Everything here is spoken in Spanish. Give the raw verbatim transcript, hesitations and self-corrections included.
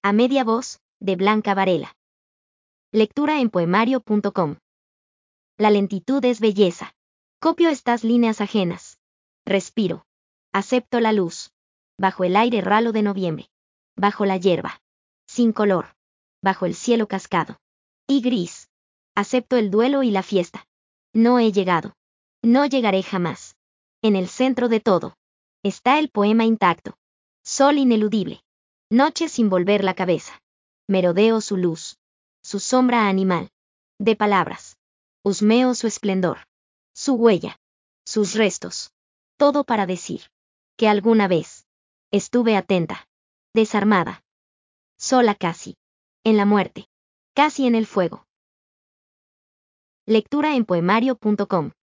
A media voz, de Blanca Varela. Lectura en poemario punto com. La lentitud es belleza. Copio estas líneas ajenas. Respiro. Acepto la luz. Bajo el aire ralo de noviembre. Bajo la hierba. Sin color. Bajo el cielo cascado. Y gris. Acepto el duelo y la fiesta. No he llegado. No llegaré jamás. En el centro de todo. Está el poema intacto. Sol ineludible. Noche sin volver la cabeza. Merodeo su luz. Su sombra animal. De palabras. Husmeo su esplendor. Su huella. Sus restos. Todo para decir. Que alguna vez. Estuve atenta. Desarmada. Sola casi. En la muerte. Casi en el fuego. Lectura en poemario punto com.